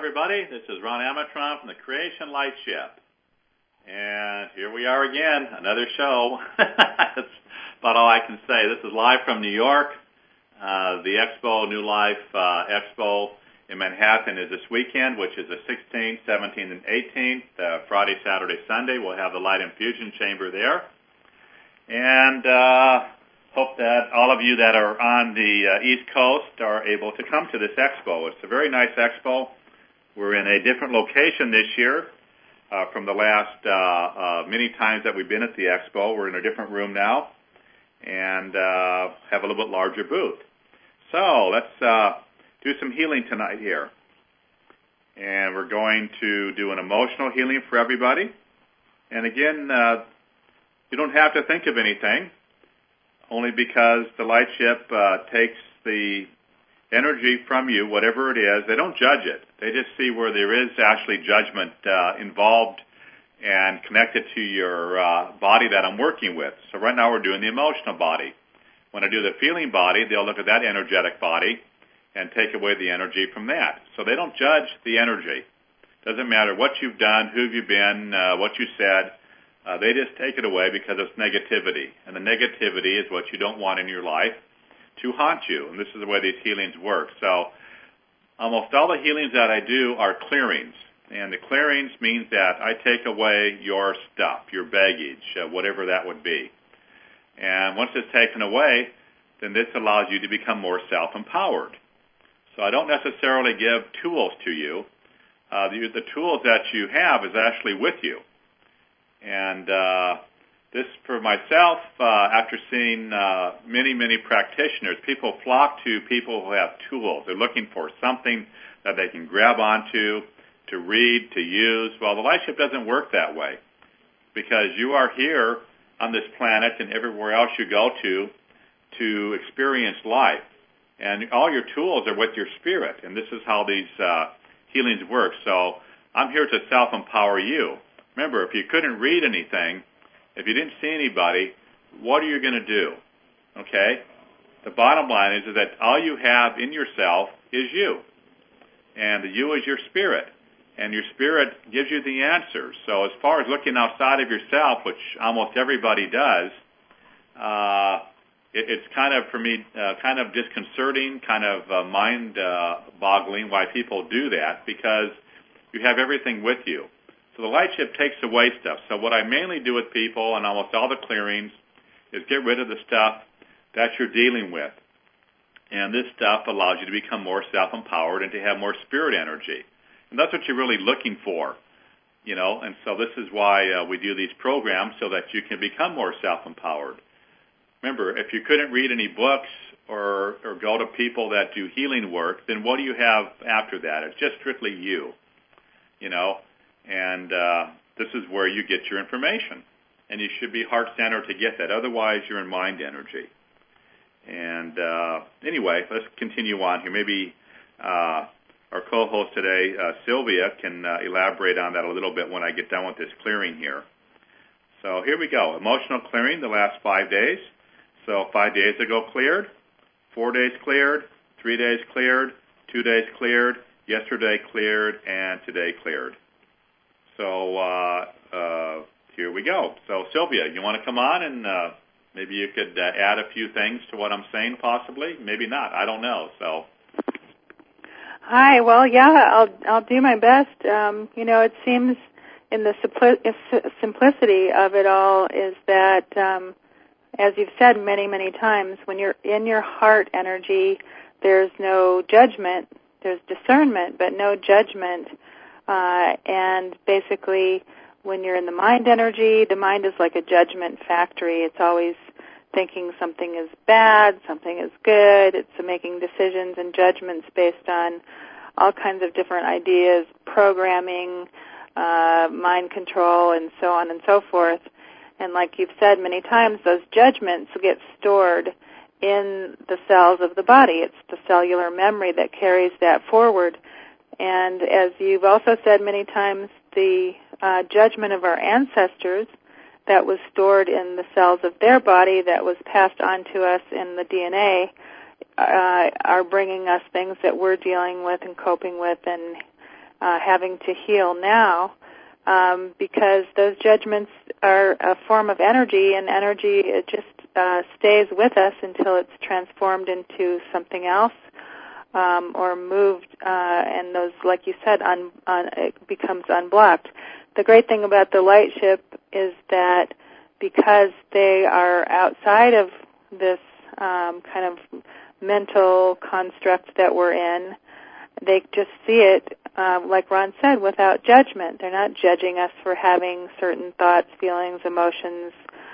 everybody. This is Ron Amatron from the Creation Light Ship. And here we are again, another show. That's about all I can say. This is live from New York. The Expo, New Life Expo in Manhattan is this weekend, which is the 16th, 17th, and 18th, Friday, Saturday, Sunday. We'll have the Light Infusion Chamber there. And hope that all of you that are on the East Coast are able to come to this expo. It's a very nice expo. We're in a different location this year from the last many times that we've been at the expo. We're in a different room now and have a little bit larger booth. So let's do some healing tonight here. And we're going to do an emotional healing for everybody. And again, you don't have to think of anything, only because the light ship takes the energy from you, whatever it is. They don't judge it. They just see where there is actually judgment involved and connected to your body that I'm working with. So right now we're doing the emotional body. When I do the feeling body, they'll look at that energetic body and take away the energy from that. So they don't judge the energy. Doesn't matter what you've done, who you've been, what you said. They just take it away because it's negativity. And the negativity is what you don't want in your life to haunt you. And this is the way these healings work. So almost all the healings that I do are clearings. And the clearings means that I take away your stuff, your baggage, whatever that would be. And once it's taken away, then this allows you to become more self-empowered. So I don't necessarily give tools to you. The tools that you have is actually with you. And this, for myself, after seeing many, many practitioners, people flock to people who have tools. They're looking for something that they can grab onto, to read, to use. Well, the Light Ship doesn't work that way, because you are here on this planet and everywhere else you go to experience life. And all your tools are with your spirit, and this is how these healings work. So I'm here to self-empower you. Remember, if you couldn't read anything, if you didn't see anybody, what are you going to do? Okay? The bottom line is that all you have in yourself is you. And the you is your spirit. And your spirit gives you the answers. So as far as looking outside of yourself, which almost everybody does, it's kind of, for me, kind of disconcerting, kind of mind-boggling why people do that, because you have everything with you. So the Light Ship takes away stuff. So what I mainly do with people and almost all the clearings is get rid of the stuff that you're dealing with. And this stuff allows you to become more self-empowered and to have more spirit energy. And that's what you're really looking for, you know. And so this is why we do these programs, so that you can become more self-empowered. Remember, if you couldn't read any books or go to people that do healing work, then what do you have after that? It's just strictly you, you know. And this is where you get your information. And you should be heart-centered to get that. Otherwise, you're in mind energy. And anyway, let's continue on here. Maybe our co-host today, Sylvia, can elaborate on that a little bit when I get done with this clearing here. So here we go. Emotional clearing, the last 5 days. So 5 days ago cleared, 4 days cleared, 3 days cleared, 2 days cleared, yesterday cleared, and today cleared. So here we go. So Sylvia, you want to come on and maybe you could add a few things to what I'm saying, possibly? Maybe not. I don't know. So. Hi. Well, yeah, I'll do my best. You know, it seems in the simplicity of it all is that, as you've said many, many times, when you're in your heart energy, there's no judgment. There's discernment, but no judgment. And basically, when you're in the mind energy, the mind is like a judgment factory. It's always thinking something is bad, something is good. It's making decisions and judgments based on all kinds of different ideas, programming, mind control, and so on and so forth. And like you've said many times, those judgments get stored in the cells of the body. It's the cellular memory that carries that forward. And as you've also said many times, the judgment of our ancestors that was stored in the cells of their body, that was passed on to us in the DNA, are bringing us things that we're dealing with and coping with and having to heal now, because those judgments are a form of energy, and energy it just stays with us until it's transformed into something else, or moved, and those, like you said, it becomes unblocked. The great thing about the light ship is that because they are outside of this kind of mental construct that we're in, they just see it, like Ron said, without judgment. They're not judging us for having certain thoughts, feelings, emotions,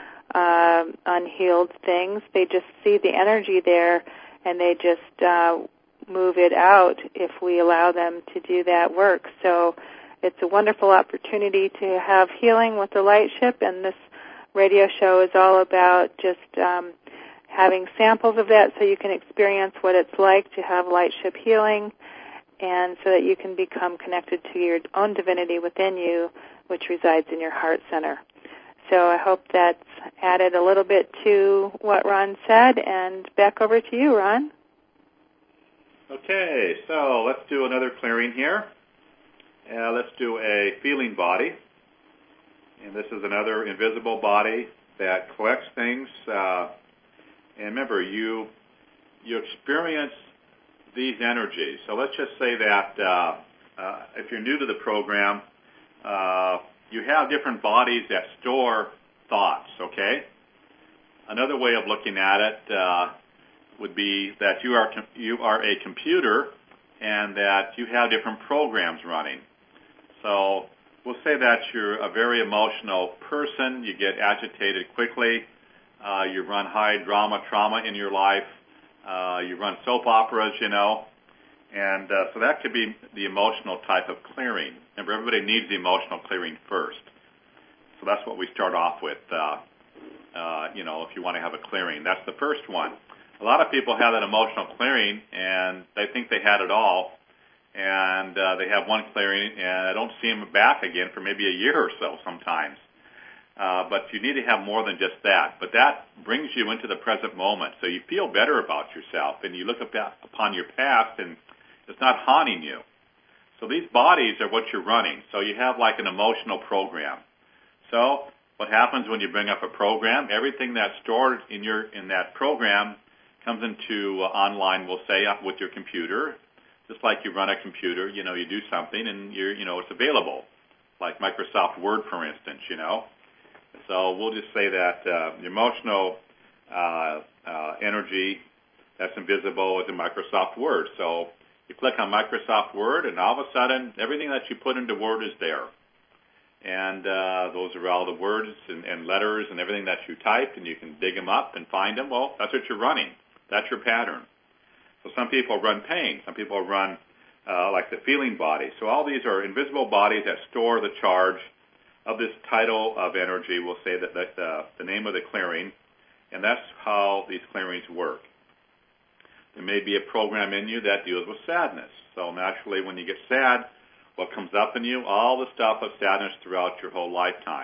unhealed things. They just see the energy there, and they just move it out if we allow them to do that work. So it's a wonderful opportunity to have healing with the light ship, and this radio show is all about just having samples of that so you can experience what it's like to have light ship healing, and so that you can become connected to your own divinity within you, which resides in your heart center. So I hope that's added a little bit to what Ron said, and back over to you, Ron. Okay, so let's do another clearing here. Let's do a feeling body. And this is another invisible body that collects things. And remember, you experience these energies. So let's just say that if you're new to the program, you have different bodies that store thoughts, okay? Another way of looking at it would be that you are a computer and that you have different programs running. So we'll say that you're a very emotional person. You get agitated quickly. You run high drama, trauma in your life. You run soap operas, And so that could be the emotional type of clearing. Remember, everybody needs the emotional clearing first. So that's what we start off with, if you want to have a clearing. That's the first one. A lot of people have that emotional clearing, and they think they had it all. And they have one clearing, and I don't see them back again for maybe a year or so sometimes. But you need to have more than just that. But that brings you into the present moment, so you feel better about yourself, and you look upon your past, and it's not haunting you. So these bodies are what you're running. So you have like an emotional program. So what happens when you bring up a program? Everything that's stored in that program comes into online, we'll say, with your computer. Just like you run a computer, you do something and it's available, like Microsoft Word, for instance, So we'll just say that the emotional energy that's invisible is in Microsoft Word. So you click on Microsoft Word, and all of a sudden, everything that you put into Word is there. And those are all the words and letters and everything that you typed, and you can dig them up and find them. Well, that's what you're running. That's your pattern. So some people run pain. Some people run like the feeling body. So all these are invisible bodies that store the charge of this tidal of energy. We'll say that that's the name of the clearing, and that's how these clearings work. There may be a program in you that deals with sadness. So naturally, when you get sad, what comes up in you? All the stuff of sadness throughout your whole lifetime.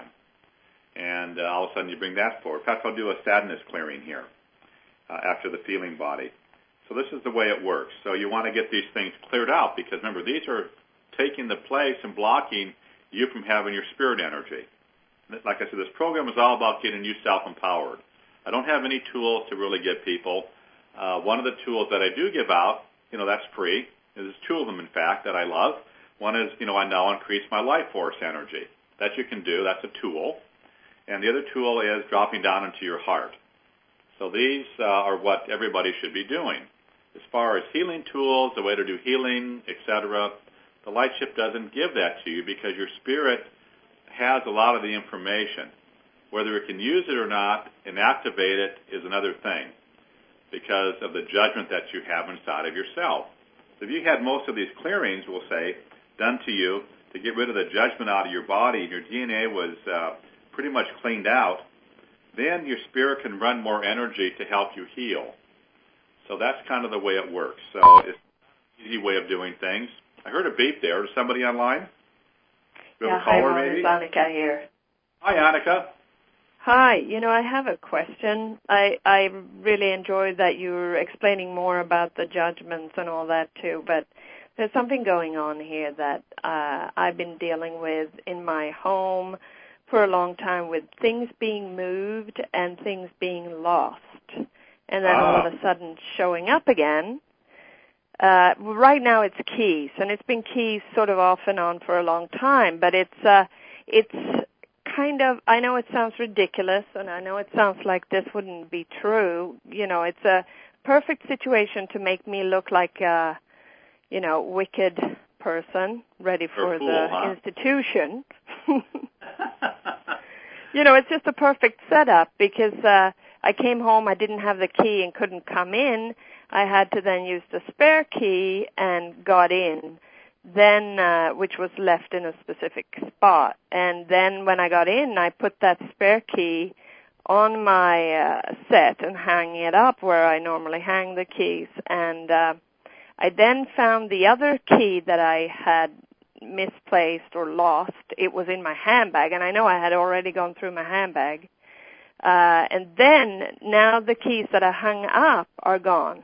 And all of a sudden you bring that forward. Perhaps I'll do a sadness clearing here after the feeling body. So this is the way it works. So you want to get these things cleared out because, remember, these are taking the place and blocking you from having your spirit energy. Like I said, this program is all about getting you self-empowered. I don't have any tools to really give people. One of the tools that I do give out, that's free. There's two of them, in fact, that I love. One is, I now increase my life force energy. That you can do. That's a tool. And the other tool is dropping down into your heart. So these are what everybody should be doing. As far as healing tools, the way to do healing, etc., the light ship doesn't give that to you because your spirit has a lot of the information. Whether it can use it or not and activate it is another thing because of the judgment that you have inside of yourself. So if you had most of these clearings, we'll say, done to you to get rid of the judgment out of your body and your DNA was pretty much cleaned out, then your spirit can run more energy to help you heal. So that's kind of the way it works. So it's an easy way of doing things. I heard a beep there. Is somebody online? Yeah, hi, Ron. It's Annika here. Hi, Annika. Hi. I have a question. I really enjoyed that you were explaining more about the judgments and all that, too. But There's something going on here that I've been dealing with in my home for a long time, with things being moved and things being lost, and then all of a sudden showing up again. Right now it's keys, and it's been keys sort of off and on for a long time, but it's kind of, I know it sounds ridiculous, and I know it sounds like this wouldn't be true. It's a perfect situation to make me look like a, wicked person ready for the institution. It's just a perfect setup because I came home, I didn't have the key and couldn't come in. I had to then use the spare key and got in, then which was left in a specific spot. And then when I got in, I put that spare key on my set and hang it up where I normally hang the keys. And I then found the other key that I had misplaced or lost. It was in my handbag, and I know I had already gone through my handbag. And then now the keys that I hung up are gone.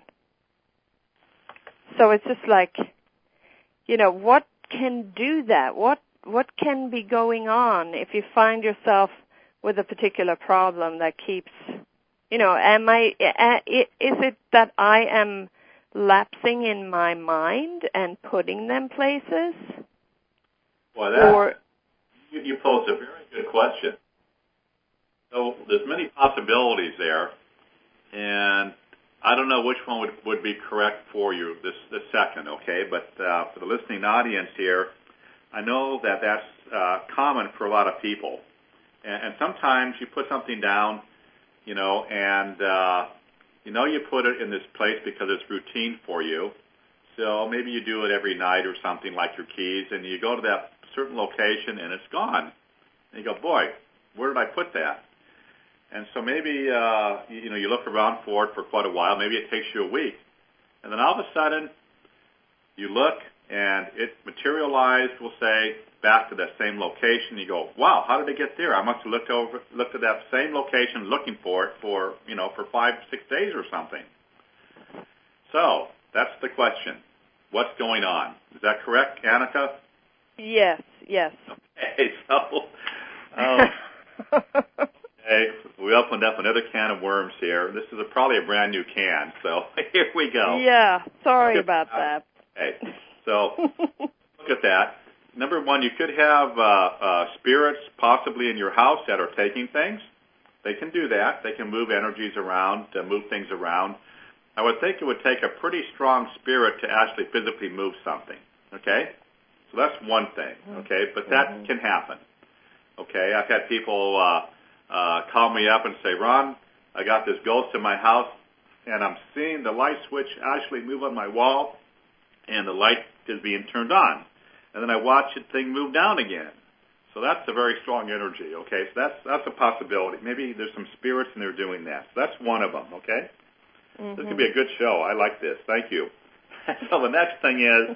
So it's just like, what can do that? What can be going on if you find yourself with a particular problem that keeps, is it that I am lapsing in my mind and putting them places? Well, you pose a very good question. So there's many possibilities there, and I don't know which one would be correct for you this second, okay? But for the listening audience here, I know that that's common for a lot of people. And sometimes you put something down, and you put it in this place because it's routine for you. So maybe you do it every night or something, like your keys, and you go to that certain location and it's gone. And you go, boy, where did I put that? And so maybe, you look around for it for quite a while. Maybe it takes you a week. And then all of a sudden, you look and it materialized, we'll say, back to that same location. You go, wow, how did it get there? I must have looked at that same location looking for it for 5-6 days or something. So that's the question. What's going on? Is that correct, Annika? Yes. Okay, okay, we opened up another can of worms here. This is probably a brand new can, so here we go. Yeah, sorry about that. Okay, so look at that. Number one, you could have spirits possibly in your house that are taking things. They can do that. They can move energies around, move things around. I would think it would take a pretty strong spirit to actually physically move something, okay? So that's one thing, okay? But that can happen, okay? I've had people call me up and say, Ron, I got this ghost in my house, and I'm seeing the light switch actually move on my wall, and the light is being turned on. And then I watch the thing move down again. So that's a very strong energy, okay? So that's a possibility. Maybe there's some spirits and they're doing that. So that's one of them, okay? This could be a good show. I like this. Thank you. So the next thing is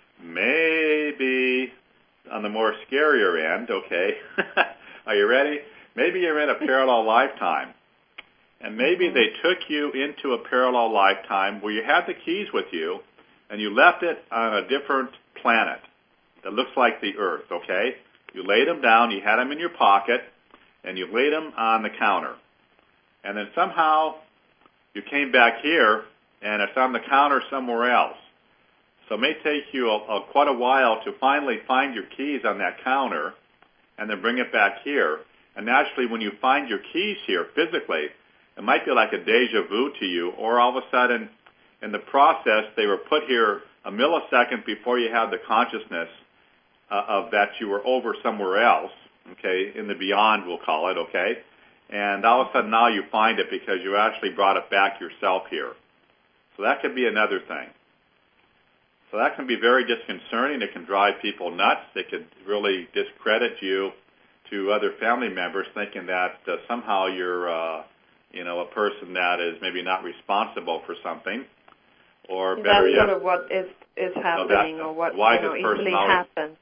maybe on the more scarier end, okay? Are you ready? Maybe you're in a parallel lifetime. And maybe they took you into a parallel lifetime where you had the keys with you and you left it on a different planet that looks like the Earth, okay? You laid them down, you had them in your pocket, and you laid them on the counter. And then somehow you came back here, and it's on the counter somewhere else. So it may take you quite a while to finally find your keys on that counter and then bring it back here. And naturally, when you find your keys here physically, it might be like a deja vu to you, or all of a sudden in the process they were put here a millisecond before you had the consciousness of that you were over somewhere else, okay, in the beyond we'll call it, okay? And all of a sudden now you find it because you actually brought it back yourself here. So that could be another thing. So that can be very disconcerting. It can drive people nuts. It could really discredit you to other family members, thinking that somehow you're, a person that is maybe not responsible for something, or better yet, that's sort of what is happening, or what easily happens.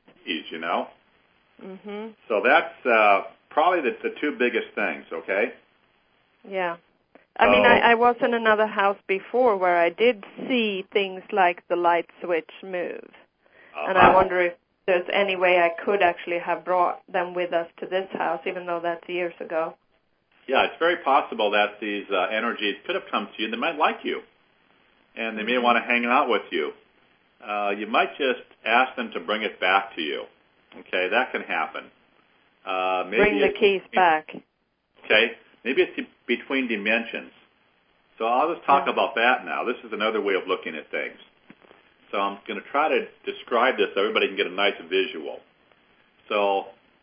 So that's probably the two biggest things. Okay. Yeah. I mean, I was in another house before where I did see things like the light switch move. And I wonder if there's any way I could actually have brought them with us to this house, even though that's years ago. Yeah, it's very possible that these energies could have come to you. They might like you, and they may want to hang out with you. You might just ask them to bring it back to you. Okay, that can happen. Maybe bring the keys back. Okay, maybe it's between dimensions. So I'll just talk about that now. This is another way of looking at things. So I'm going to try to describe this so everybody can get a nice visual. So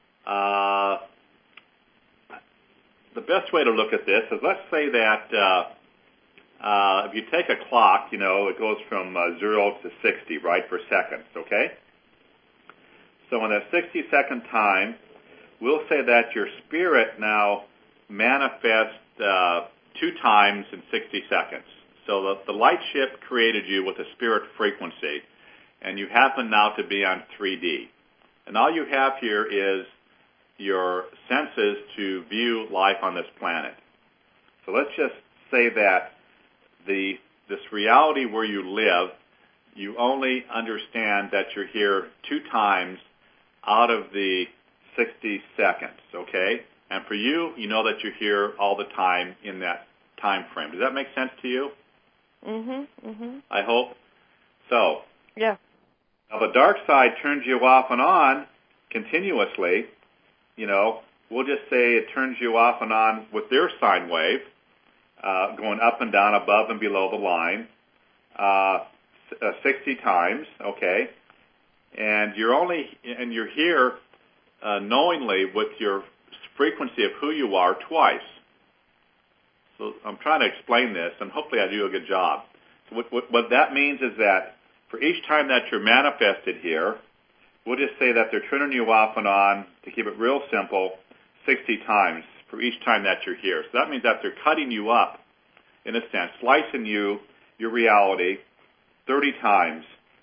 the best way to look at this is, let's say that if you take a clock, you know, it goes from 0 to 60, right, for seconds, okay? So in that 60-second time, we'll say that your spirit now manifests 2 times in 60 seconds. So the light ship created you with a spirit frequency, and you happen now to be on 3D. And all you have here is your senses to view life on this planet. So let's just say that this reality where you live, you only understand that you're here 2 times out of the 60 seconds, okay? And for you, you know that you're here all the time in that time frame. Does that make sense to you? I hope. So, yeah. Now the dark side turns you off and on continuously. You know, we'll just say it turns you off and on with their sine wave, going up and down, above and below the line, 60 times, okay? And you're here knowingly with your frequency of who you are twice. So I'm trying to explain this, and hopefully I do a good job. So what that means is that for each time that you're manifested here, we'll just say that they're turning you off and on, to keep it real simple, 60 times for each time that you're here. So that means that they're cutting you up, in a sense, slicing your reality 30 times,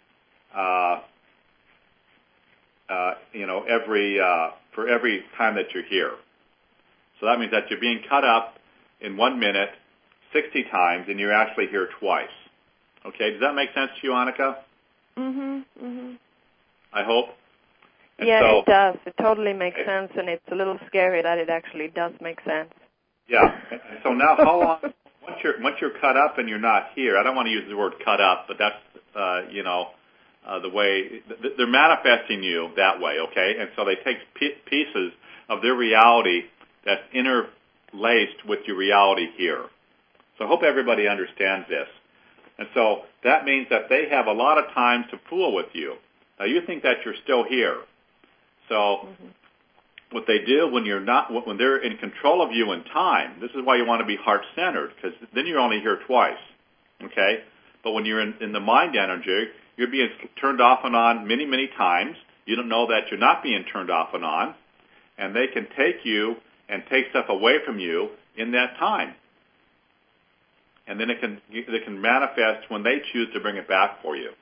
for every time that you're here. So that means that you're being cut up in 1 minute 60 times, and you're actually here twice. Okay, does that make sense to you, Annika? I hope. And yeah, so, it does. It totally makes sense, and it's a little scary that it actually does make sense. Yeah. And so now, how long? Once you're cut up and you're not here, I don't want to use the word cut up, but that's the way they're manifesting you that way. Okay, and so they take pieces of their reality that's interlaced with your reality here. So I hope everybody understands this. And so that means that they have a lot of time to fool with you. Now you think that you're still here. So what they do when they're in control of you in time, this is why you want to be heart-centered, because then you're only here twice, okay? But when you're in the mind energy, you're being turned off and on many, many times. You don't know that you're not being turned off and on, and they can take you and take stuff away from you in that time. And then they can manifest when they choose to bring it back for you.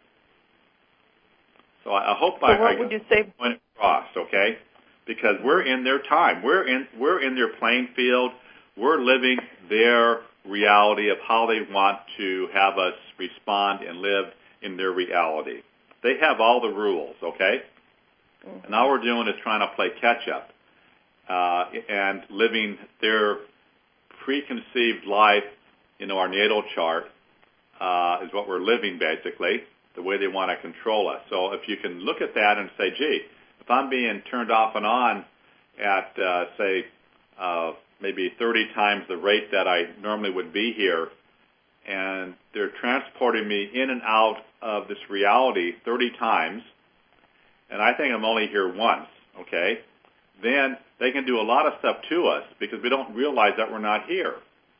So I hope I would you say? Went across, okay? Because we're in their time. We're in their playing field. We're living their reality of how they want to have us respond and live in their reality. They have all the rules, okay? And all we're doing is trying to play catch up and living their preconceived life. Our natal chart is what we're living, basically, the way they want to control us. So if you can look at that and say, gee, if I'm being turned off and on at, say, maybe 30 times the rate that I normally would be here, and they're transporting me in and out of this reality 30 times, and I think I'm only here once, okay, then they can do a lot of stuff to us because we don't realize that we're not here.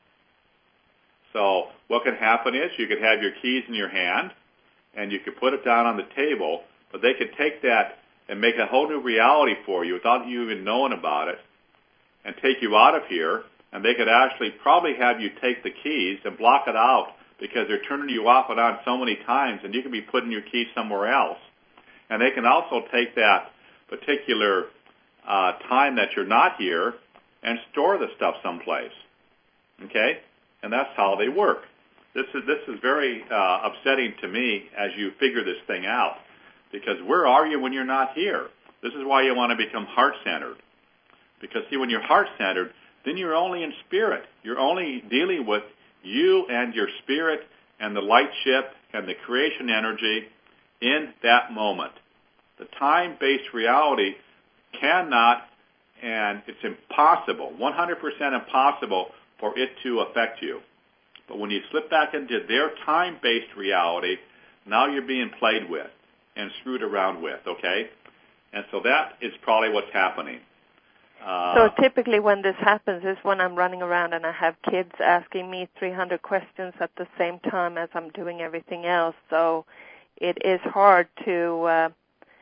So what could happen is you could have your keys in your hand, and you could put it down on the table, but they could take that and make a whole new reality for you without you even knowing about it, and take you out of here, and they could actually probably have you take the keys and block it out because they're turning you off and on so many times, and you can be putting your keys somewhere else. And they can also take that particular time that you're not here and store the stuff someplace. Okay? and that's how they work. This is very upsetting to me as you figure this thing out, because where are you when you're not here? This is why you want to become heart-centered, because see, when you're heart-centered, then you're only in spirit. You're only dealing with you and your spirit and the light ship and the creation energy in that moment. The time-based reality cannot, and it's impossible, 100% impossible for it to affect you. But when you slip back into their time-based reality, now you're being played with and screwed around with, okay? And so that is probably what's happening. So typically when this happens is when I'm running around and I have kids asking me 300 questions at the same time as I'm doing everything else. So it is hard to,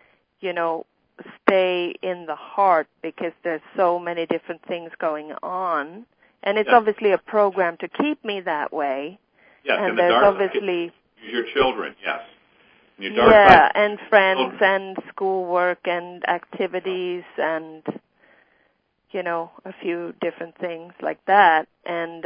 stay in the heart because there's so many different things going on. And it's obviously a program to keep me that way. Yes, and there's obviously your children, yes. And your dark side, and friends and schoolwork and activities and a few different things like that. And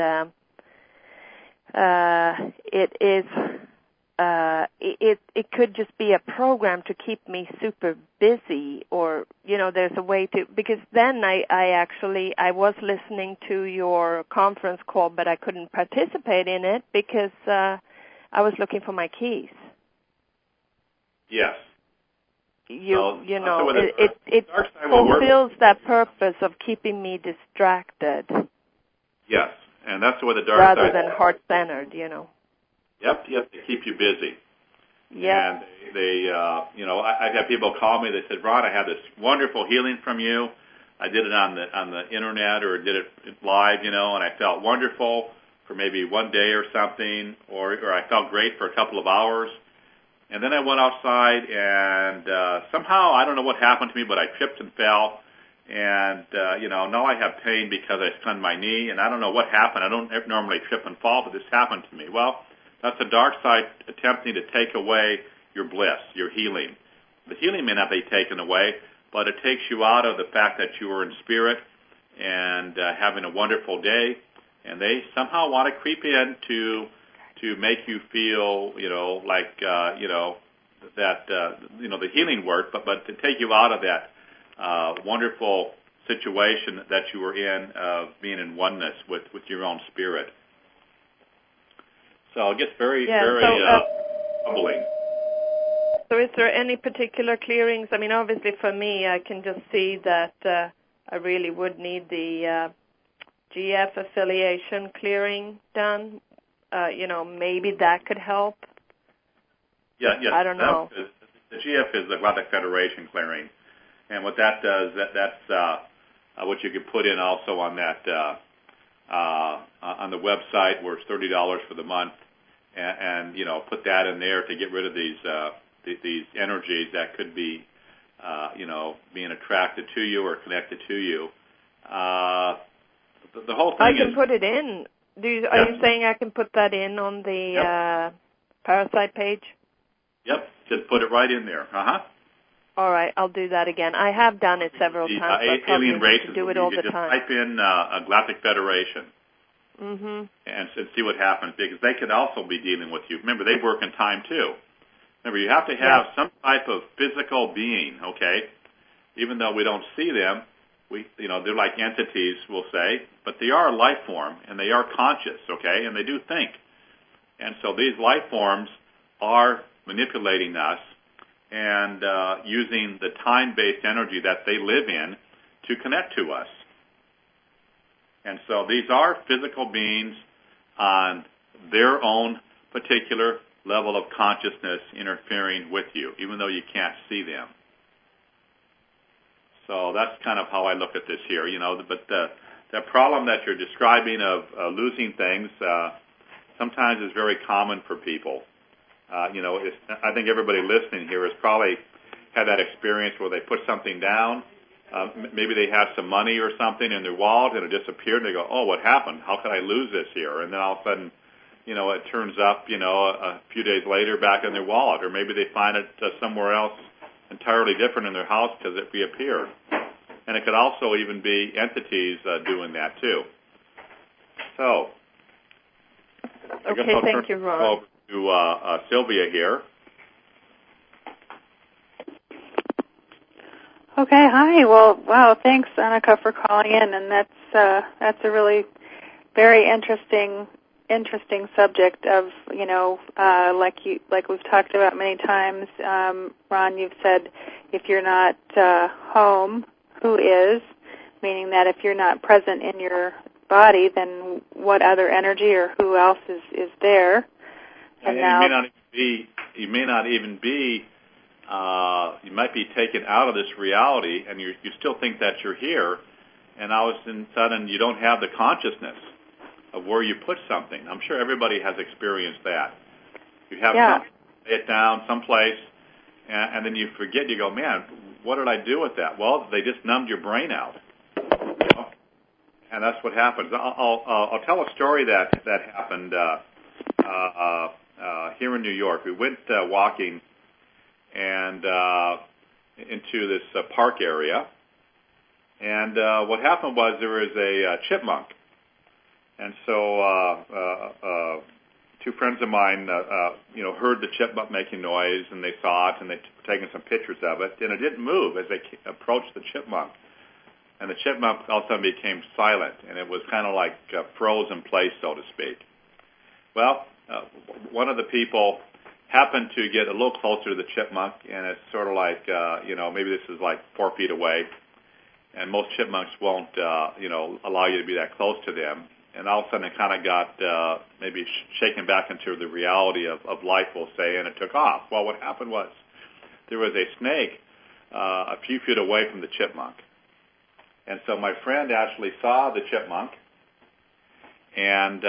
it could just be a program to keep me super busy, or there's a way to, because then I was listening to your conference call, but I couldn't participate in it because I was looking for my keys. Yes. It fulfills that purpose of keeping me distracted. Yes, and that's the way the dark rather side, than heart-centered, Yep, they keep you busy. Yeah. And they, I've had people call me. They said, "Ron, I had this wonderful healing from you. I did it on the internet or did it live, and I felt wonderful for maybe one day or something, or I felt great for a couple of hours." And then I went outside, and somehow, I don't know what happened to me, but I tripped and fell. And, now I have pain because I stunned my knee, and I don't know what happened. I don't normally trip and fall, but this happened to me. Well, that's the dark side attempting to take away your bliss, your healing. The healing may not be taken away, but it takes you out of the fact that you were in spirit and having a wonderful day. And they somehow want to creep in to make you feel, the healing work, but to take you out of that wonderful situation that you were in of being in oneness with your own spirit. So it gets very troubling. So is there any particular clearings? I mean, obviously for me, I can just see that I really would need the GF affiliation clearing done. Maybe that could help. Yeah, yes. I don't know. The GF is the Galactic Federation clearing. And what that does, that's what you could put in also on that on the website, where it's $30 for the month, and put that in there to get rid of these energies that could be being attracted to you or connected to you. The whole thing I can put it in. Are you saying I can put that in on the Parasite page? Yep, just put it right in there. All right, I'll do that again. I have done it several times. I probably alien races, need to do it all the just time. Type in a Galactic Federation and see what happens, because they could also be dealing with you. Remember, they work in time too. Remember, you have to have some type of physical being, okay? Even though we don't see them, they're like entities, we'll say, but they are a life form, and they are conscious, okay, and they do think. And so these life forms are manipulating us and using the time-based energy that they live in to connect to us. And so these are physical beings on their own particular level of consciousness interfering with you, even though you can't see them. So that's kind of how I look at this here, But the problem that you're describing of losing things sometimes is very common for people. I think everybody listening here has probably had that experience where they put something down. Maybe they have some money or something in their wallet and it disappeared. And they go, "Oh, what happened? How could I lose this here?" And then all of a sudden, it turns up, a few days later back in their wallet. Or maybe they find it somewhere else entirely different in their house because it reappeared. And it could also even be entities doing that too. So I guess Okay, I'll thank you, turn Ron. over to Sylvia here. Okay, hi. Well, wow, thanks, Annika, for calling in, and that's a really very interesting subject of, like we've talked about many times. Ron, you've said if you're not home, who is? Meaning that if you're not present in your body, then what other energy or who else is there? And now, you may not even be. You might be taken out of this reality, and you still think that you're here, and all of a sudden you don't have the consciousness of where you put something. I'm sure everybody has experienced that. You have something, lay it down someplace, and then you forget. You go, man, what did I do with that? Well, they just numbed your brain out, and that's what happens. I'll tell a story that happened here in New York. We went walking and into this park area, and what happened was there was a chipmunk, and so two friends of mine, heard the chipmunk making noise, and they saw it, and they taken some pictures of it, and it didn't move as they approached the chipmunk, and the chipmunk all of a sudden became silent, and it was kind of like froze in place, so to speak. Well, one of the people happened to get a little closer to the chipmunk, and it's sort of like, maybe this is like 4 feet away, and most chipmunks won't, allow you to be that close to them. And all of a sudden it kind of got maybe shaken back into the reality of life, we'll say, and it took off. Well, what happened was there was a snake a few feet away from the chipmunk. And so my friend actually saw the chipmunk and,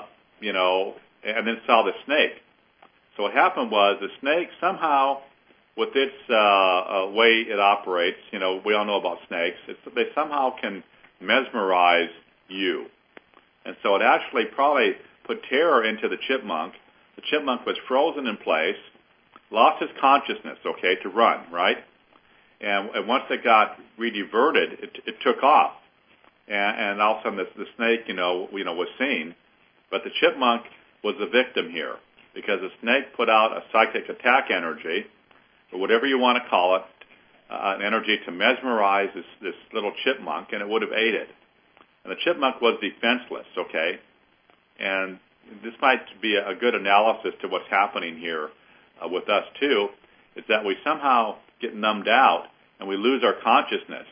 and then saw the snake. So what happened was the snake somehow, with its way it operates, we all know about snakes, they somehow can mesmerize you. And so it actually probably put terror into the chipmunk. The chipmunk was frozen in place, lost its consciousness, to run, right? And once it got rediverted, it took off. And all of a sudden the snake, was seen. But the chipmunk was the victim here, because the snake put out a psychic attack energy, or whatever you want to call it, an energy to mesmerize this little chipmunk, and it would have ate it. And the chipmunk was defenseless, And this might be a good analysis to what's happening here with us, too, is that we somehow get numbed out and we lose our consciousness.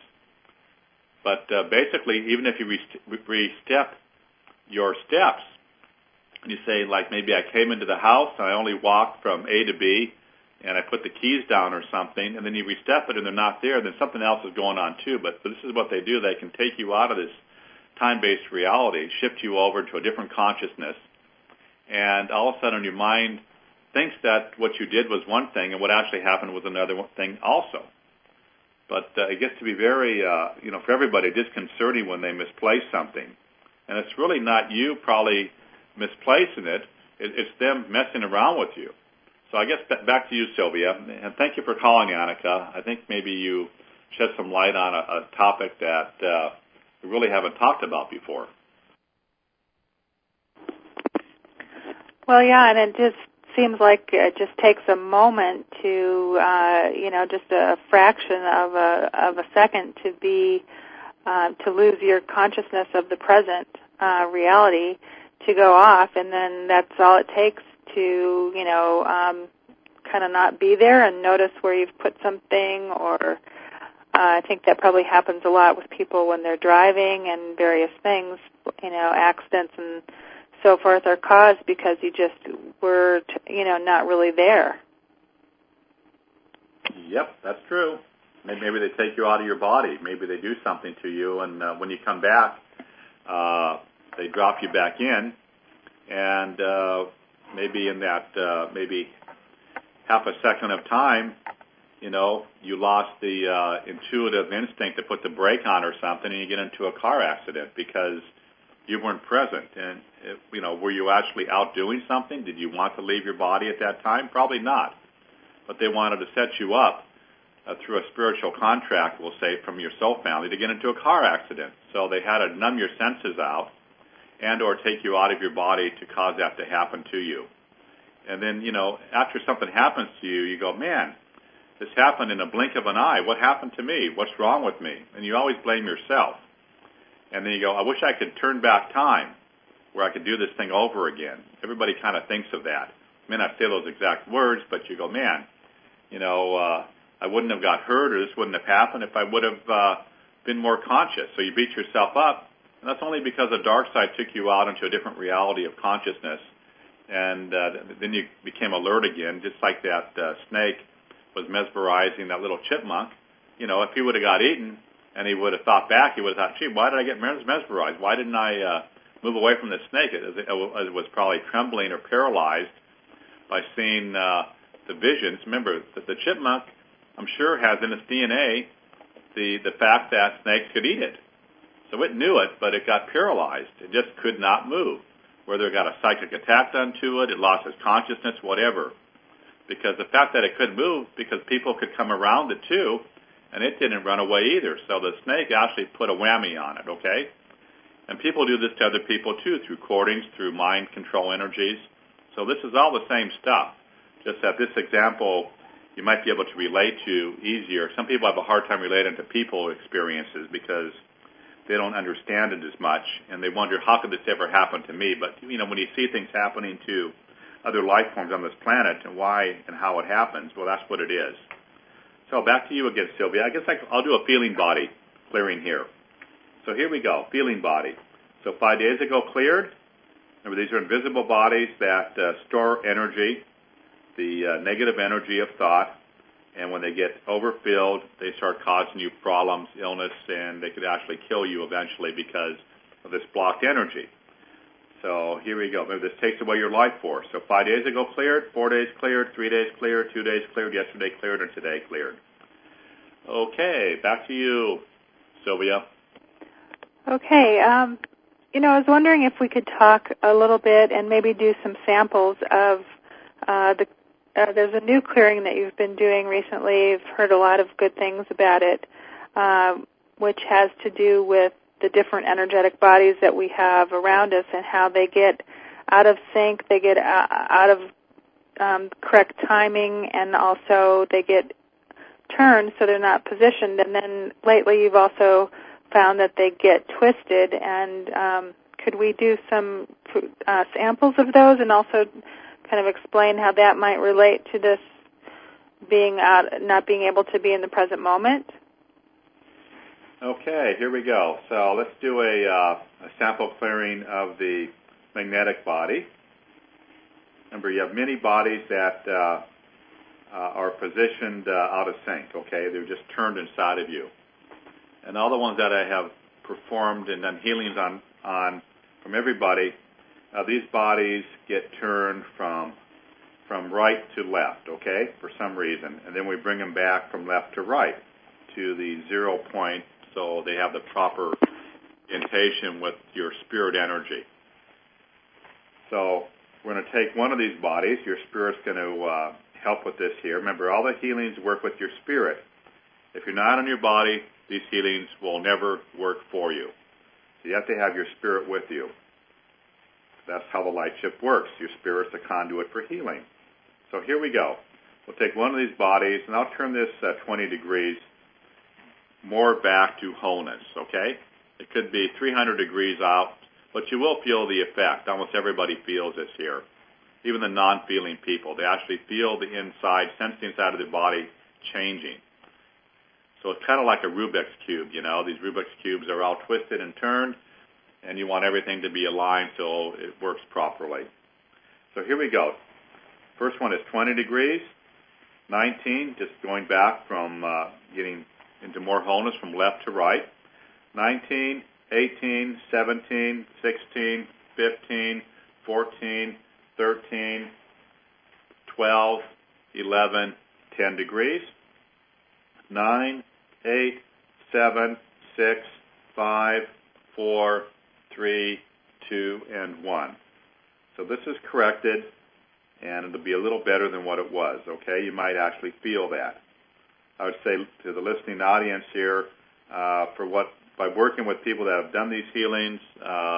But basically, even if you re-step your steps, and you say, like, maybe I came into the house and I only walked from A to B, and I put the keys down or something, and then you re-step it and they're not there, then something else is going on, too. But this is what they do. They can take you out of this time-based reality, shift you over to a different consciousness, and all of a sudden your mind thinks that what you did was one thing and what actually happened was another thing also. But it gets to be very, for everybody, disconcerting when they misplace something. And it's really not you probably misplacing it. It's them messing around with you. So I guess back to you, Sylvia, and thank you for calling, Annika. I think maybe you shed some light on a topic that we really haven't talked about before. Well, yeah, and it just seems like it just takes a moment to, just a fraction of a second to be to lose your consciousness of the present reality, to go off, and then that's all it takes to, kind of not be there and notice where you've put something, or I think that probably happens a lot with people when they're driving, and various things, accidents and so forth are caused because you just were, not really there. Yep, that's true. Maybe they take you out of your body. Maybe they do something to you, and when you come back, they drop you back in, and maybe in that maybe half a second of time, you lost the intuitive instinct to put the brake on or something, and you get into a car accident because you weren't present. And, were you actually out doing something? Did you want to leave your body at that time? Probably not. But they wanted to set you up through a spiritual contract, we'll say, from your soul family to get into a car accident. So they had to numb your senses out. and or take you out of your body to cause that to happen to you. And then, after something happens to you, you go, man, this happened in a blink of an eye. What happened to me? What's wrong with me? And you always blame yourself. And then you go, I wish I could turn back time where I could do this thing over again. Everybody kind of thinks of that. I may not say those exact words, but you go, man, I wouldn't have got hurt or this wouldn't have happened if I would have been more conscious. So you beat yourself up, and that's only because the dark side took you out into a different reality of consciousness, and then you became alert again, just like that snake was mesmerizing that little chipmunk. If he would have got eaten and he would have thought back, he would have thought, gee, why did I get mesmerized? Why didn't I move away from the snake? It was probably trembling or paralyzed by seeing the visions. Remember, the chipmunk, I'm sure, has in its DNA the fact that snakes could eat it. So it knew it, but it got paralyzed. It just could not move. Whether it got a psychic attack done to it, it lost its consciousness, whatever. Because the fact that it couldn't move, because people could come around it too, and it didn't run away either. So the snake actually put a whammy on it, okay? And people do this to other people too, through courtings, through mind control energies. So this is all the same stuff. Just that this example you might be able to relate to easier. Some people have a hard time relating to people experiences because they don't understand it as much, and they wonder, how could this ever happen to me? But, when you see things happening to other life forms on this planet and why and how it happens, well, that's what it is. So back to you again, Sylvia. I guess I'll do a feeling body clearing here. So here we go, feeling body. So 5 days ago cleared. Remember, these are invisible bodies that store energy, the negative energy of thought, and when they get overfilled, they start causing you problems, illness, and they could actually kill you eventually because of this blocked energy. So here we go. Maybe this takes away your life force. So 5 days ago cleared, 4 days cleared, 3 days cleared, 2 days cleared, yesterday cleared, and today cleared. Okay, back to you, Sylvia. Okay. I was wondering if we could talk a little bit and maybe do some samples of there's a new clearing that you've been doing recently. I've heard a lot of good things about it, which has to do with the different energetic bodies that we have around us and how they get out of sync, they get out of correct timing, and also they get turned so they're not positioned. And then lately you've also found that they get twisted. And could we do some samples of those and also kind of explain how that might relate to this being not being able to be in the present moment? Okay, here we go. So let's do a sample clearing of the magnetic body. Remember, you have many bodies that are positioned out of sync, okay? They're just turned inside of you. And all the ones that I have performed and done healings on from everybody, these bodies get turned from right to left, okay, for some reason. And then we bring them back from left to right to the 0 point so they have the proper orientation with your spirit energy. So we're going to take one of these bodies. Your spirit's going to help with this here. Remember, all the healings work with your spirit. If you're not on your body, these healings will never work for you. So you have to have your spirit with you. That's how the light ship works. Your spirit's the conduit for healing. So here we go. We'll take one of these bodies, and I'll turn this 20 degrees more back to wholeness, okay? It could be 300 degrees out, but you will feel the effect. Almost everybody feels this here. Even the non-feeling people, they actually feel the inside, sense the inside of their body changing. So it's kind of like a Rubik's Cube, These Rubik's Cubes are all twisted and turned, and you want everything to be aligned so it works properly. So here we go. First one is 20 degrees, 19, just going back from getting into more wholeness from left to right, 19, 18, 17, 16, 15, 14, 13, 12, 11, 10 degrees, 9, 8, 7, 6, 5, 4, 3, 2, and 1. So this is corrected, and it'll be a little better than what it was, okay? You might actually feel that. I would say to the listening audience here, by working with people that have done these healings,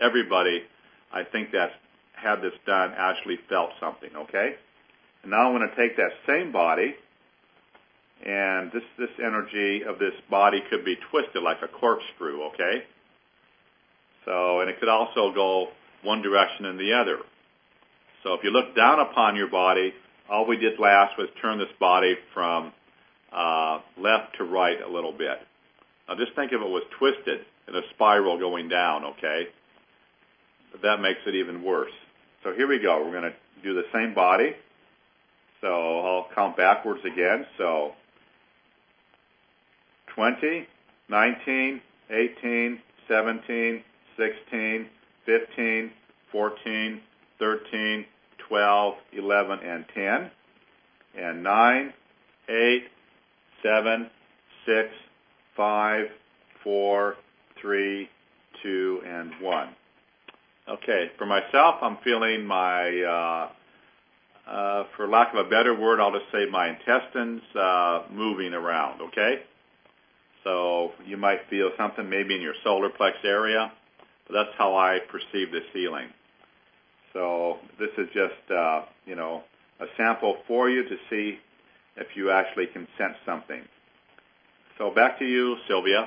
everybody, I think that's had this done actually felt something, okay? And now I'm going to take that same body, and this energy of this body could be twisted like a corkscrew, okay? So, and it could also go one direction and the other. So if you look down upon your body, all we did last was turn this body from left to right a little bit. Now just think if it was twisted in a spiral going down, okay? That makes it even worse. So here we go. We're going to do the same body. So I'll count backwards again. So 20, 19, 18, 17, 16, 15, 14, 13, 12, 11, and 10. And 9, 8, 7, 6, 5, 4, 3, 2, and 1. Okay, for myself, I'm feeling my, for lack of a better word, I'll just say my intestines moving around, okay? So you might feel something maybe in your solar plex area, but that's how I perceive this healing. So this is just, a sample for you to see if you actually can sense something. So back to you, Sylvia.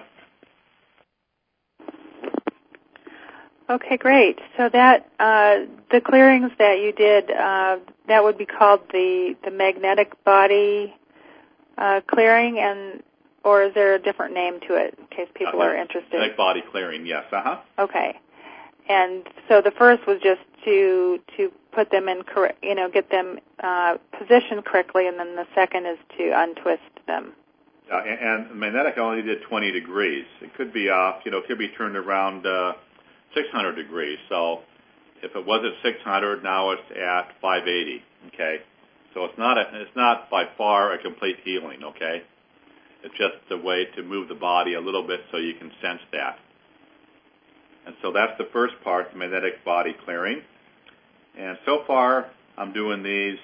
Okay, great. So that the clearings that you did, that would be called the magnetic body clearing, or is there a different name to it in case people are interested? Magnetic body clearing, yes. Okay. And so the first was just to put them in get them positioned correctly, and then the second is to untwist them. And magnetic only did 20 degrees. It could be off, it could be turned around 600 degrees. So if it was at 600, now it's at 580. Okay, so it's not by far a complete healing. Okay, it's just a way to move the body a little bit so you can sense that. And so that's the first part, the magnetic body clearing. And so far, I'm doing these,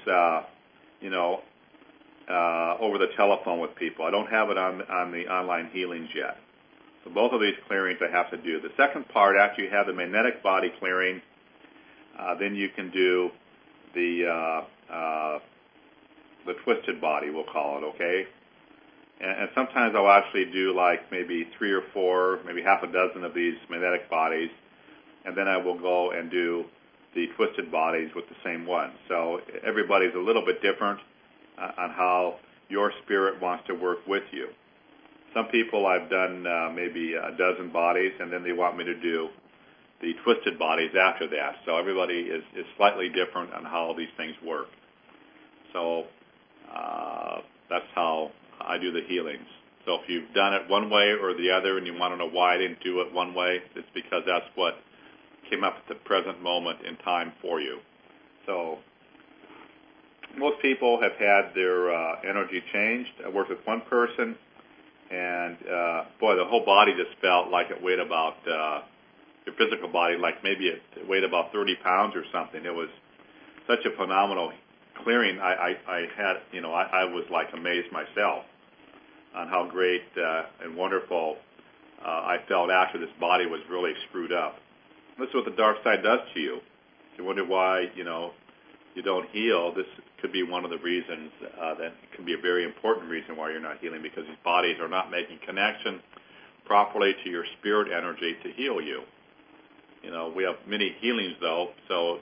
over the telephone with people. I don't have it on the online healings yet. So both of these clearings I have to do. The second part, after you have the magnetic body clearing, then you can do the twisted body, we'll call it, okay? And sometimes I'll actually do like maybe 3 or 4, maybe half a dozen of these magnetic bodies, and then I will go and do the twisted bodies with the same one. So everybody's a little bit different on how your spirit wants to work with you. Some people I've done maybe a dozen bodies, and then they want me to do the twisted bodies after that. So everybody is slightly different on how these things work. So that's how I do the healings. So if you've done it one way or the other and you want to know why I didn't do it one way, it's because that's what came up at the present moment in time for you. So most people have had their energy changed. I worked with one person, and the whole body just felt like it weighed about, your physical body, like maybe it weighed about 30 pounds or something. It was such a phenomenal clearing. I was like amazed myself on how great and wonderful I felt after this body was really screwed up. This is what the dark side does to you. You wonder why, you don't heal. This could be one of the reasons that could be a very important reason why you're not healing, because these bodies are not making connection properly to your spirit energy to heal you. We have many healings, though, so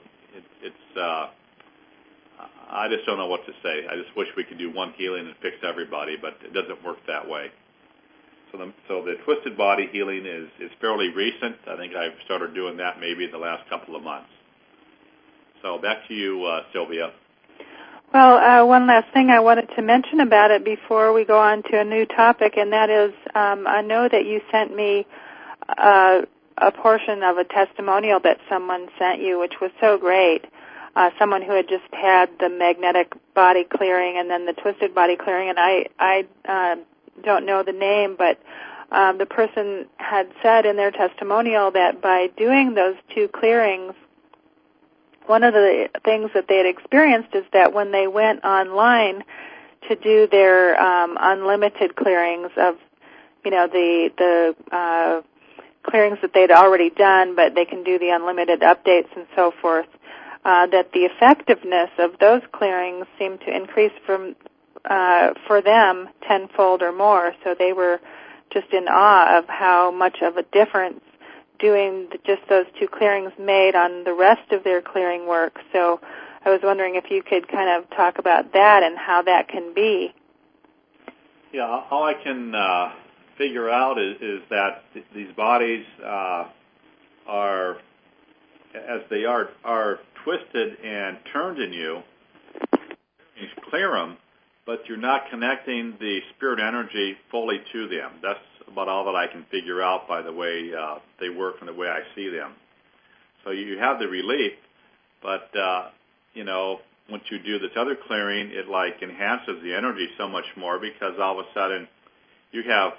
I just don't know what to say. I just wish we could do one healing and fix everybody, but it doesn't work that way. So the twisted body healing is fairly recent. I think I've started doing that maybe in the last couple of months. So back to you, Sylvia. Well, one last thing I wanted to mention about it before we go on to a new topic, and that is I know that you sent me a portion of a testimonial that someone sent you, which was so great. Someone who had just had the magnetic body clearing and then the twisted body clearing, and I don't know the name, but the person had said in their testimonial that by doing those two clearings, one of the things that they had experienced is that when they went online to do their unlimited clearings of, the clearings that they'd already done, but they can do the unlimited updates and so forth, that the effectiveness of those clearings seemed to increase for them tenfold or more. So they were just in awe of how much of a difference doing just those 2 clearings made on the rest of their clearing work. So I was wondering if you could kind of talk about that and how that can be. Yeah, all I can figure out is that these bodies are, as they are twisted and turned in you, you clear them, but you're not connecting the spirit energy fully to them. That's about all that I can figure out by the way they work and the way I see them. So you have the relief, but once you do this other clearing, it like enhances the energy so much more, because all of a sudden you have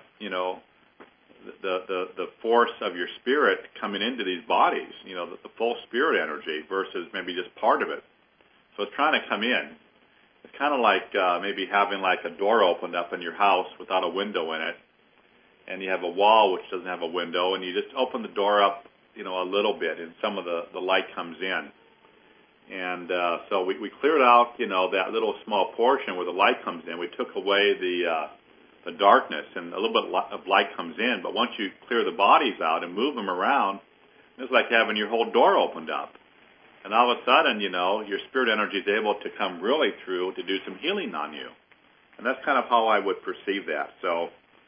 the force of your spirit coming into these bodies, the full spirit energy versus maybe just part of it. So it's trying to come in. It's kind of like maybe having like a door opened up in your house without a window in it, and you have a wall which doesn't have a window, and you just open the door up, a little bit, and some of the light comes in. And so we cleared out, that little small portion where the light comes in. We took away the darkness, and a little bit of light comes in. But once you clear the bodies out and move them around, it's like having your whole door opened up. And all of a sudden, your spirit energy is able to come really through to do some healing on you. And that's kind of how I would perceive that. So,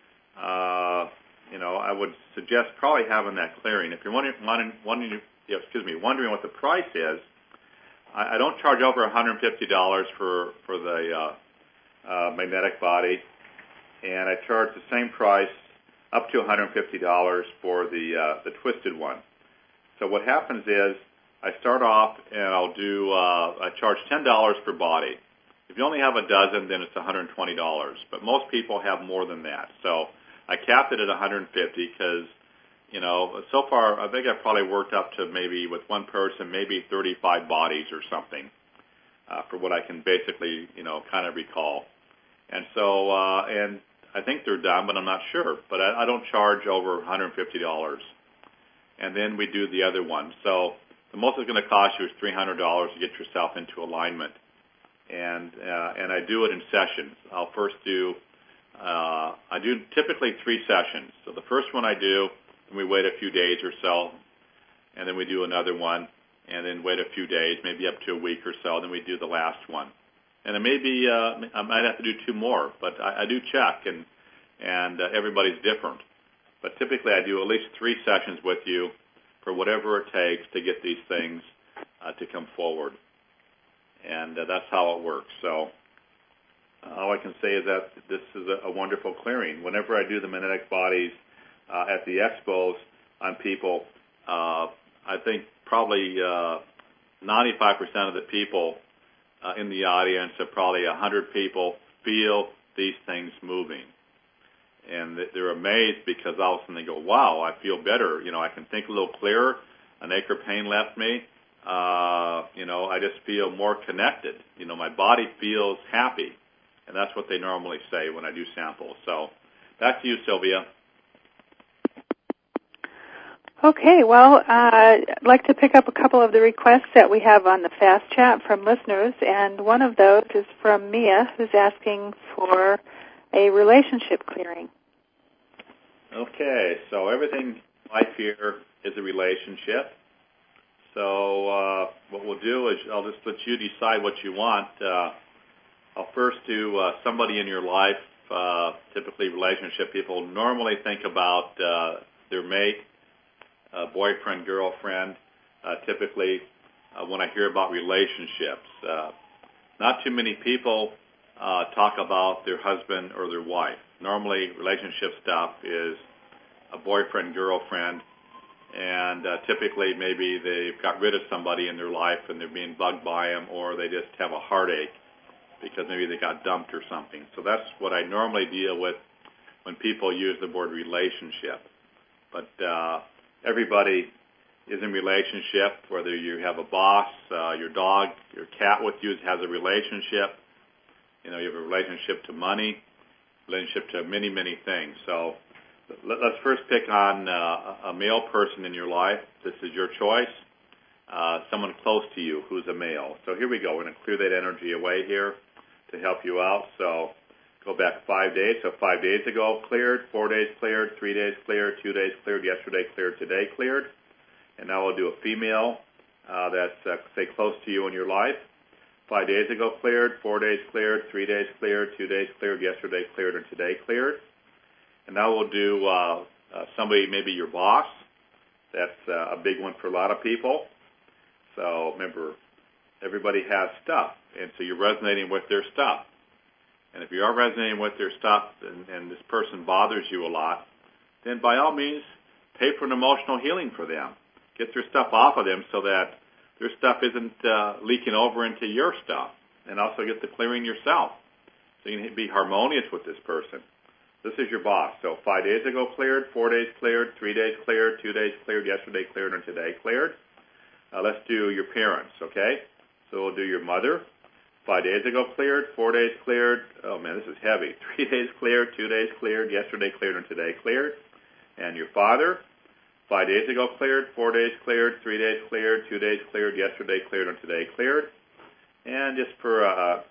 I would suggest probably having that clearing. If you're wondering what the price is, I don't charge over $150 for the magnetic body, and I charge the same price up to $150 for the twisted one. So what happens is I start off and I charge $10 per body. If you only have a dozen, then it's $120. But most people have more than that. So I capped it at $150 because, so far I think I've probably worked up to maybe with one person, maybe 35 bodies or something, for what I can basically, kind of recall. And so, and I think they're done, but I'm not sure. But I don't charge over $150. And then we do the other one. So the most it's going to cost you is $300 to get yourself into alignment. And I do it in sessions. I'll first do, I do typically 3 sessions. So the first one I do, and we wait a few days or so, and then we do another one, and then wait a few days, maybe up to a week or so, and then we do the last one. And it may be, I might have to do 2 more, but I do check, and everybody's different. But typically I do at least 3 sessions with you for whatever it takes to get these things to come forward. And that's how it works. So all I can say is that this is a wonderful clearing. Whenever I do the magnetic bodies at the expos on people, I think probably 95% of the people in the audience, of probably 100 people, feel these things moving. And they're amazed because all of a sudden they go, wow, I feel better. I can think a little clearer. An ache of pain left me. I just feel more connected. My body feels happy. And that's what they normally say when I do samples. So back to you, Sylvia. Okay, well, I'd like to pick up a couple of the requests that we have on the Fast Chat from listeners, and one of those is from Mia, who's asking for a relationship clearing. Okay, so everything in life here is a relationship. So what we'll do is I'll just let you decide what you want. I'll first do somebody in your life, typically relationship people normally think about their mate, boyfriend, girlfriend. Typically, when I hear about relationships, not too many people talk about their husband or their wife. Normally, relationship stuff is a boyfriend, girlfriend, and typically maybe they've got rid of somebody in their life and they're being bugged by them, or they just have a heartache because maybe they got dumped or something. So that's what I normally deal with when people use the word relationship. But everybody is in relationship, whether you have a boss, your dog, your cat with you has a relationship. You have a relationship to money, relationship to many, many things. So let's first pick on a male person in your life. This is your choice. Someone close to you who's a male. So here we go. We're going to clear that energy away here to help you out. So go back 5 days. So 5 days ago cleared, 4 days cleared, 3 days cleared, 2 days cleared, yesterday cleared, today cleared. And now we'll do a female that's, say, close to you in your life. 5 days ago cleared, 4 days cleared, 3 days cleared, 2 days cleared, yesterday cleared, and today cleared. And now we'll do somebody, maybe your boss. That's a big one for a lot of people. So remember, everybody has stuff, and so you're resonating with their stuff. And if you are resonating with their stuff and this person bothers you a lot, then by all means, pay for an emotional healing for them. Get their stuff off of them so that their stuff isn't leaking over into your stuff. And also get the clearing yourself so you can be harmonious with this person. This is your boss. So 5 days ago cleared, 4 days cleared, 3 days cleared, 2 days cleared, yesterday cleared, and today cleared. Let's do your parents, okay? So we'll do your mother. 5 days ago cleared, 4 days cleared. Oh, man, this is heavy. 3 days cleared, 2 days cleared, yesterday cleared, and today cleared. And your father. 5 days ago cleared, 4 days cleared, 3 days cleared, 2 days cleared, yesterday cleared, and today cleared. And just for a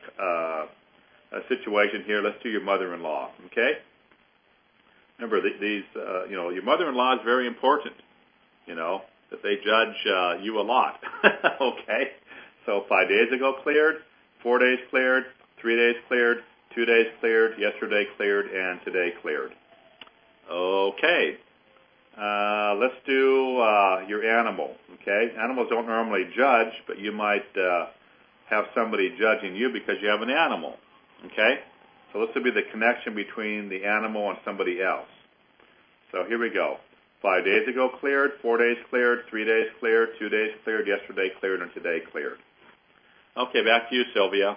situation here, let's do your mother-in-law, okay? Remember, your mother-in-law is very important, that they judge you a lot, okay? So 5 days ago cleared, 4 days cleared, 3 days cleared, 2 days cleared, yesterday cleared, and today cleared. Okay. Let's do your animal, okay? Animals don't normally judge, but you might have somebody judging you because you have an animal, okay? So this will be the connection between the animal and somebody else. So here we go. 5 days ago cleared, 4 days cleared, 3 days cleared, 2 days cleared, yesterday cleared, and today cleared. Okay, back to you, Sylvia.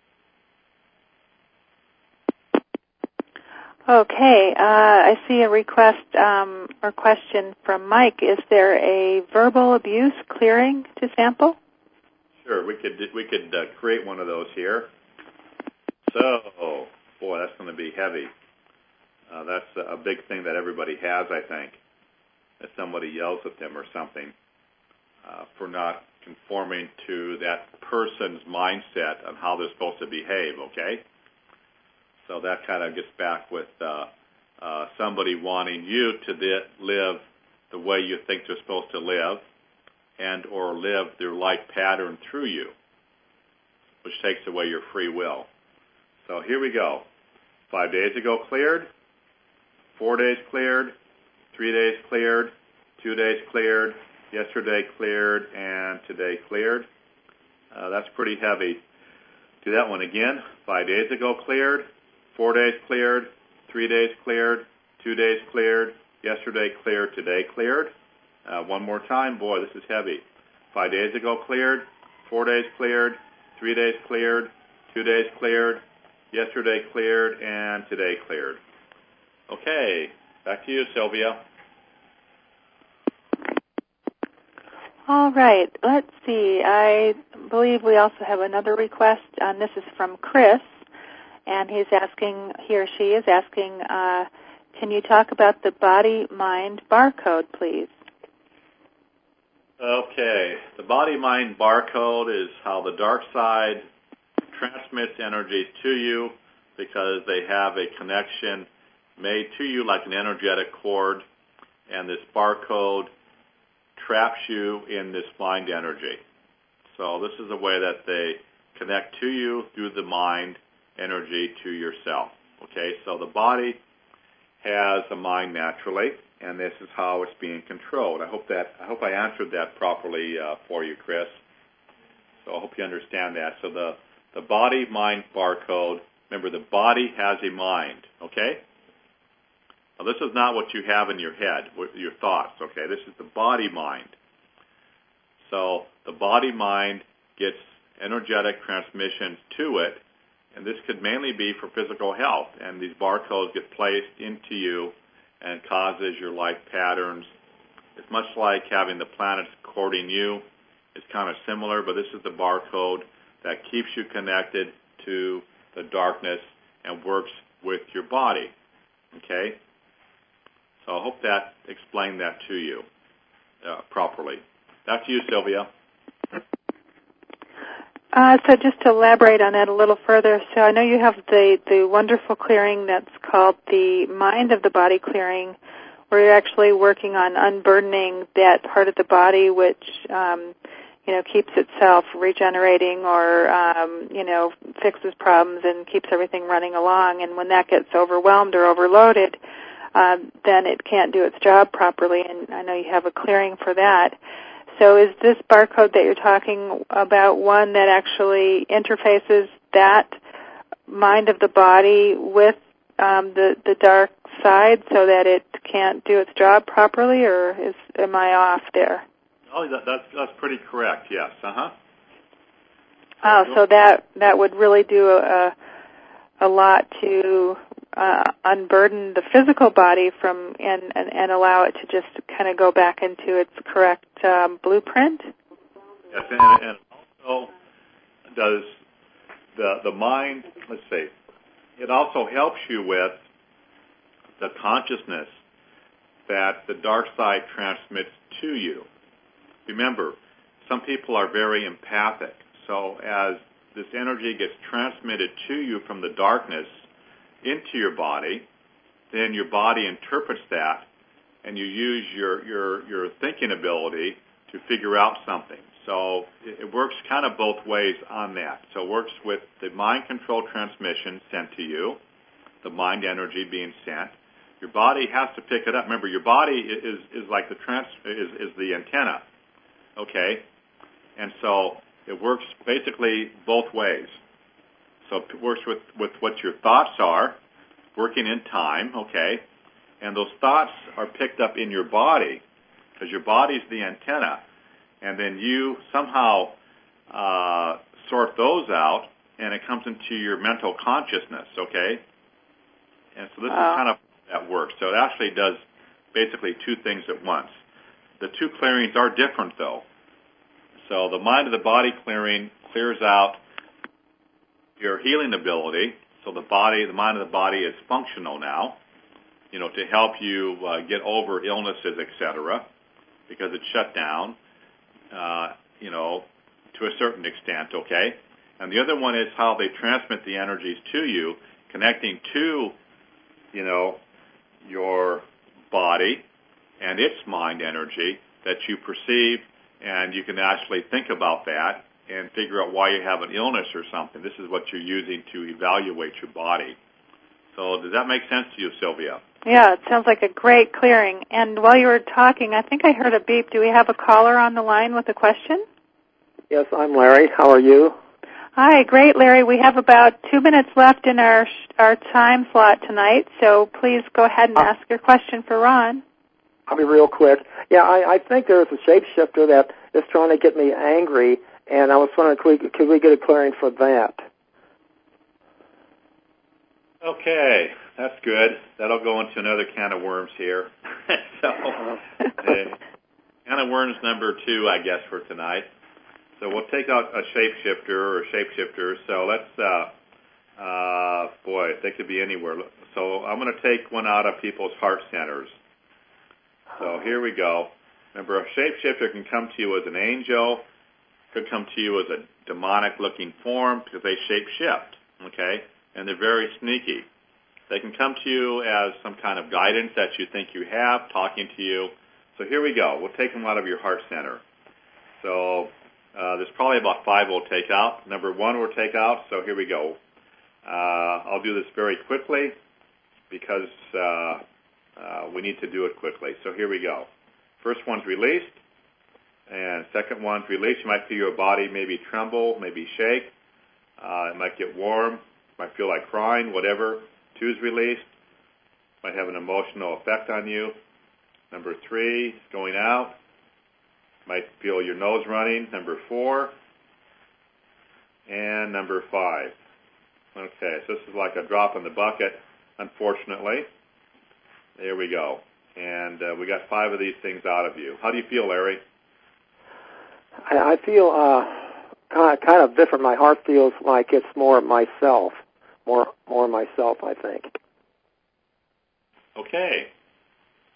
Okay, I see a request or question from Mike. Is there a verbal abuse clearing to sample? Sure, we could create one of those here. So, boy, that's going to be heavy. That's a big thing that everybody has, I think. That somebody yells at them or something for not conforming to that person's mindset on how they're supposed to behave, okay? So that kind of gets back with somebody wanting you to live the way you think they're supposed to live and or live their life pattern through you, which takes away your free will. So here we go. 5 days ago cleared, 4 days cleared, 3 days cleared, 2 days cleared, yesterday cleared, and today cleared. That's pretty heavy. Do that one again. 5 days ago cleared, 4 days cleared, 3 days cleared, 2 days cleared, yesterday cleared, today cleared. One more time. Boy, this is heavy. 5 days ago cleared, 4 days cleared, 3 days cleared, 2 days cleared, yesterday cleared, and today cleared. Okay, back to you, Sylvia. All right, let's see. I believe we also have another request, and this is from Chris, and he or she is asking, can you talk about the body-mind barcode, please? Okay, the body-mind barcode is how the dark side transmits energy to you because they have a connection made to you like an energetic cord, and this barcode traps you in this mind energy. So this is a way that they connect to you through the mind energy to yourself. Okay, so the body has a mind naturally, and this is how it's being controlled. I hope I answered that properly for you, Chris. So I hope you understand that. So the body-mind barcode, remember the body has a mind, okay? Now this is not what you have in your head, your thoughts, okay? This is the body-mind. So the body-mind gets energetic transmissions to it, and this could mainly be for physical health, and these barcodes get placed into you and causes your life patterns. It's much like having the planets courting you. It's kind of similar, but this is the barcode that keeps you connected to the darkness and works with your body, okay? So I hope that explained that to you properly. Back to you, Sylvia. So just to elaborate on that a little further, so I know you have the wonderful clearing that's called the Mind of the Body clearing, where you're actually working on unburdening that part of the body which, keeps itself regenerating or, fixes problems and keeps everything running along. And when that gets overwhelmed or overloaded, then it can't do its job properly, and I know you have a clearing for that. So is this barcode that you're talking about one that actually interfaces that mind of the body with the dark side so that it can't do its job properly, or am I off there? Oh, that's pretty correct, yes. Uh-huh. Oh, so that would really do a lot to unburden the physical body from and allow it to just kind of go back into its correct blueprint. Yes, and also does the mind. Let's see. It also helps you with the consciousness that the dark side transmits to you. Remember, some people are very empathic. So as this energy gets transmitted to you from the darkness into your body, then your body interprets that, and you use your thinking ability to figure out something. So it works kind of both ways on that. So it works with the mind control transmission sent to you, the mind energy being sent. Your body has to pick it up. Remember, your body is like is the antenna, okay? And so it works basically both ways. So it works with what your thoughts are, working in time, okay? And those thoughts are picked up in your body because your body's the antenna. And then you somehow sort those out, and it comes into your mental consciousness, okay? And so this is kind of how that works. So it actually does basically two things at once. The two clearings are different, though. So the mind of the body clearing clears out your healing ability. So the mind of the body is functional now, to help you get over illnesses, etc., because it's shut down, to a certain extent, okay? And the other one is how they transmit the energies to you, connecting to, your body and its mind energy that you perceive, and you can actually think about that and figure out why you have an illness or something. This is what you're using to evaluate your body. So does that make sense to you, Sylvia? Yeah, it sounds like a great clearing. And while you were talking, I think I heard a beep. Do we have a caller on the line with a question? Yes, I'm Larry. How are you? Hi, great, Larry. We have about 2 minutes left in our time slot tonight, so please go ahead and ask your question for Ron. I'll be real quick. Yeah, I think there's a shapeshifter that is trying to get me angry, and I was wondering, could we get a clearing for that? Okay, that's good. That'll go into another can of worms here. So, can of worms number 2, I guess, for tonight. So we'll take out a shapeshifter or shapeshifters. So let's, they could be anywhere. So I'm going to take one out of people's heart centers. So here we go. Remember, a shapeshifter can come to you as an angel, could come to you as a demonic-looking form because they shape-shift, okay? And they're very sneaky. They can come to you as some kind of guidance that you think you have, talking to you. So here we go. We'll take them out of your heart center. So there's probably about 5 we'll take out. Number 1 we'll take out, so here we go. I'll do this very quickly because we need to do it quickly. So here we go. First one's released, and second one's released. You might feel your body maybe tremble, maybe shake. It might get warm. Might feel like crying, whatever. 2 is released. Might have an emotional effect on you. Number 3 is going out. Might feel your nose running. Number 4. And number 5. Okay, so this is like a drop in the bucket, unfortunately. There we go. And we got 5 of these things out of you. How do you feel, Larry? I feel kind of different. My heart feels like it's more myself. More myself, I think. Okay.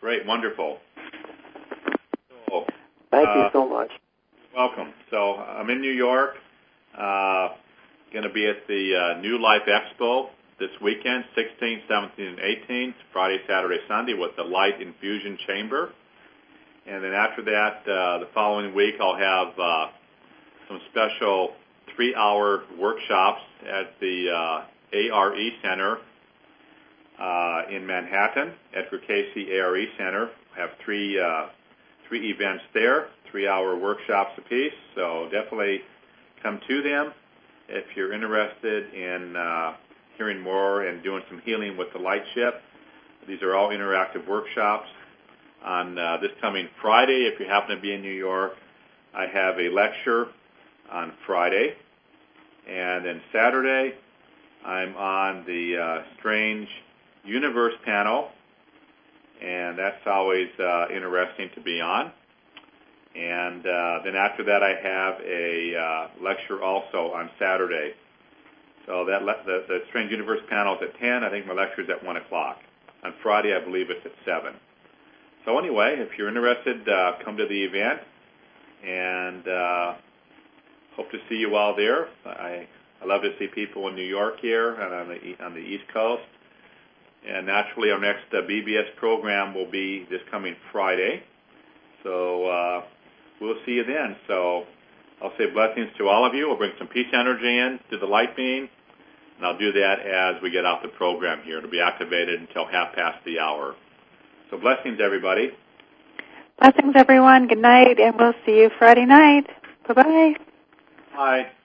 Great, wonderful. So, Thank you so much. Welcome. So I'm in New York, going to be at the New Life Expo this weekend, 16th, 17th, and 18th, Friday, Saturday, Sunday, with the Light Infusion Chamber. And then after that, the following week, I'll have some special 3-hour workshops at the ARE Center in Manhattan, Edgar Cayce ARE Center. I have three events there, 3-hour workshops apiece. So definitely come to them if you're interested in hearing more and doing some healing with the light ship. These are all interactive workshops. On this coming Friday, if you happen to be in New York, I have a lecture on Friday. And then Saturday, I'm on the Strange Universe panel, and that's always interesting to be on. And then after that, I have a lecture also on Saturday. So that the Strange Universe panel is at 10. I think my lecture is at 1 o'clock. On Friday, I believe it's at 7. So anyway, if you're interested, come to the event, and hope to see you all there. I love to see people in New York here and on the East Coast. And naturally, our next BBS program will be this coming Friday. So we'll see you then. So I'll say blessings to all of you. We'll bring some peace energy in to the light beam, and I'll do that as we get off the program here. It'll be activated until 1:30. So blessings, everybody. Blessings, everyone. Good night, and we'll see you Friday night. Bye-bye. Bye.